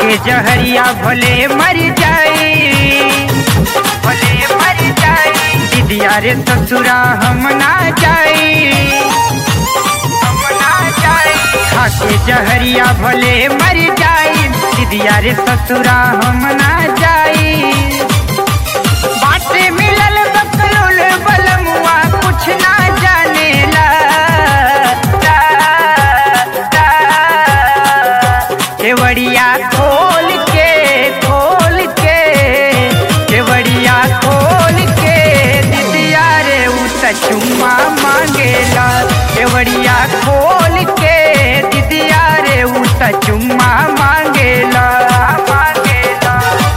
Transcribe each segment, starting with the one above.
खाके जहरिया भले मर जाई, भले मर जाई। दीदिया रे ससुरा हम ना जाई, हम ना जाई। खाके जहरिया भले मर जाई, दीदिया रे ससुरा हम ना जाई। बाटे मिलल बकलुल बलमुआ कुछ ना जानेला, केवड़िया खोल के, खोल के, केवड़िया खोल के दीदिया रे उता चुम्मा मांगेला। केवड़िया खोल के दीदिया रे उता चुम्मा मांगेला, मांगेला।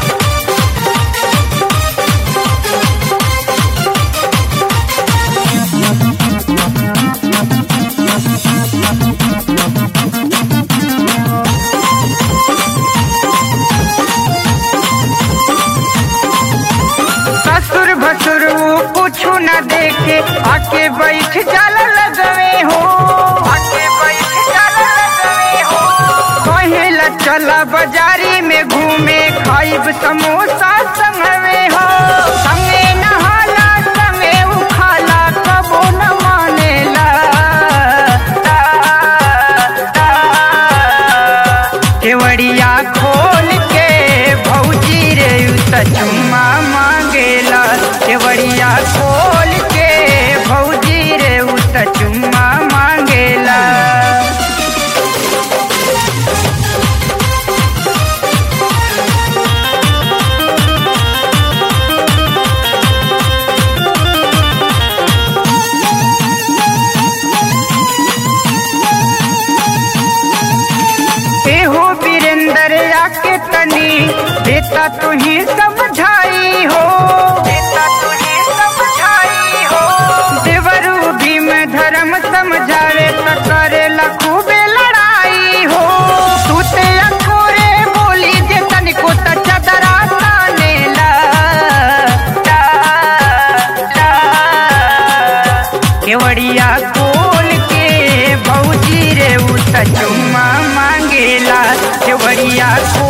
ससुर भसुर कुछु न देखे आके बैठ जाला लगवे हो, आके बैठ जाला लगवे हो। कहेला चला बाजारी में घूमे खाइब समोसा संगवे हो। संगे नहाला संगे उखाला कबो न मानेला, केवड़िया खोल के भौजी रे उता चुम्मा मांगेला। केवड़िया खोल के भौजी रे उता चुम्मा मांगेला। एहो वीरेंद्र आके तनी देता तुही समझाई हो, देता तुही समझाई हो। देवरू भीम धर्म समझावे त करेला खूबे लड़ाई हो। तूते अखोरे बोली जे तनिको त चदरा तानेला, केवड़िया खोल के भौजी रे उता चुम्मा मांगेला। केवड़िया